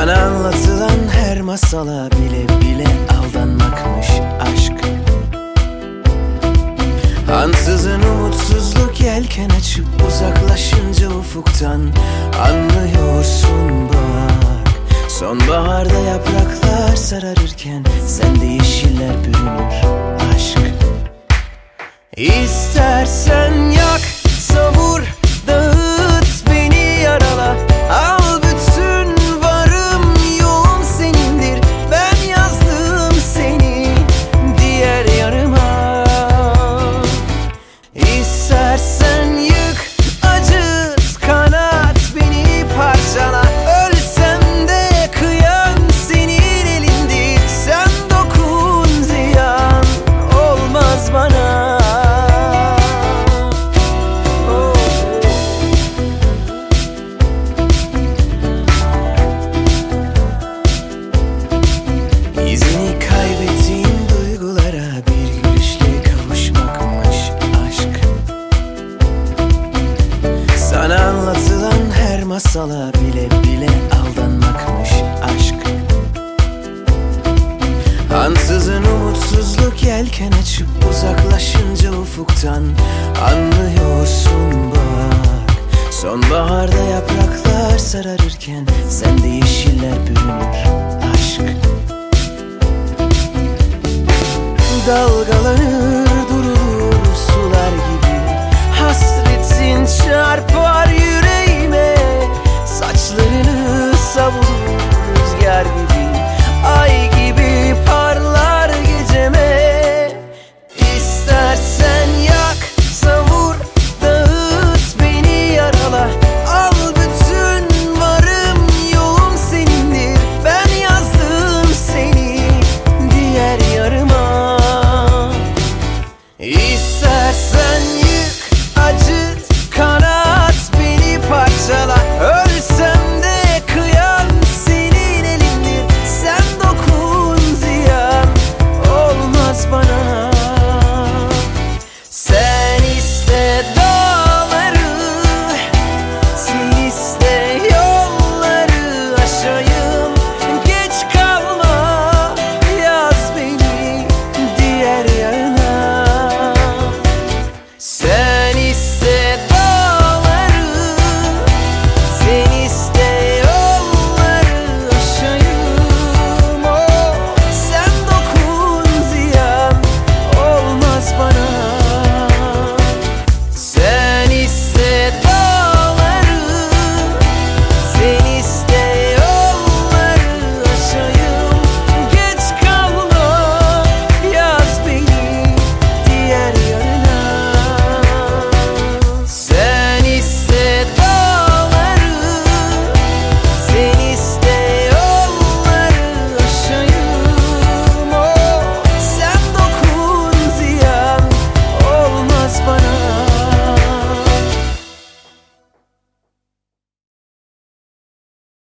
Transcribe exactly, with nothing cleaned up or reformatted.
Sana anlatılan her masala bile bile aldanmakmış aşk. Ansızın umutsuzluk yelken açıp uzaklaşınca ufuktan anlıyorsun bak. Sonbaharda yapraklar sararırken sende yeşiller bürünür aşk. İstersen yak, savur, dağıt, beni yarala. Al bütün varım yoğum senindir. Ben yazdım seni diğer yarıma. İstersen yık, acıt, kanat, beni parçala. Ölsem de kıyam senin elindir. Sen dokun, ziyan olmaz bana. İzini kaybettiğin duygulara bir gülüşle kavuşmakmış aşk. Sana anlatılan her masala bile bile aldanmakmış aşk. Ansızın umutsuzluk yelken açıp uzaklaşınca ufuktan anlıyorsun bak. Sonbaharda yapraklar sararırken sende yeşiller bürünür aşk. Dalgalanır durur sular gibi, hasretin çarpar yüreğime. Saçlarını